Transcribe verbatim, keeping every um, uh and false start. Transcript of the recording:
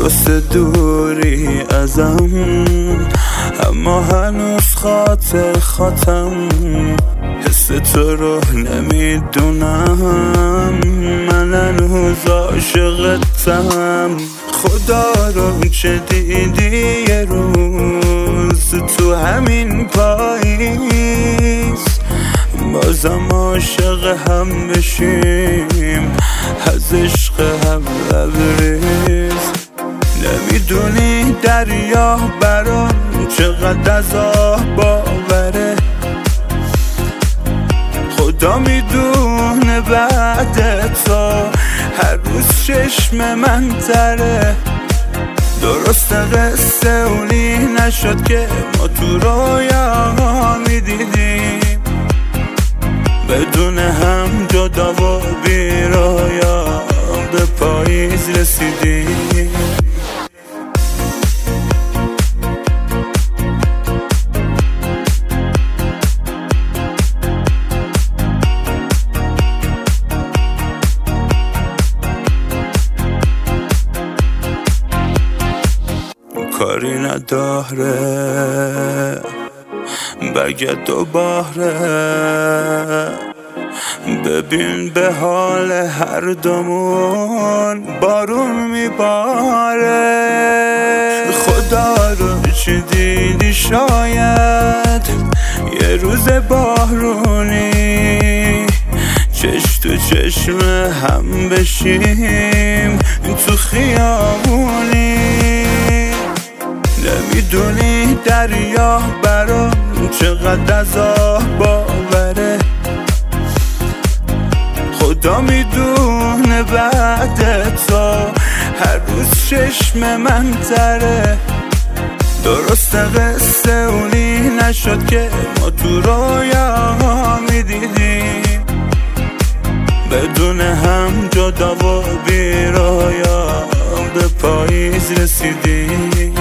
واسه دوری ازم، اما هنوز خاطر خاطم حس تو رو نمیدونم. من هنوز عاشقتم. خدا رو چه دیدی یه روز تو همین پاییز، بازم عاشق هم بشیم از عشق هم لبریز. نمیدونی دریا برام چقدر از آه باوره، خدا میدونه بعد تو هر روز چشم من تره. درست قصه اونی نشد که ما تو رویا میدیدیم، بدون هم جدا و بیرایا به پاییز رسیدیم. کاری نداره برگرد دوباره، ببین به حال هر دومون بارون میباره. خدا رو چی دیدی شاید یه روز بارونی، چش تو چشم هم بشیم تو خیابونی. نمیدونی دریا برام چقدر از آه باوره، خدا میدونه بعد تو هر روز چشم من تره. درست قصه اونی نشد که ما تو رویا میدیدیم، بدون هم جدا و بیرایا به پاییز رسیدیم.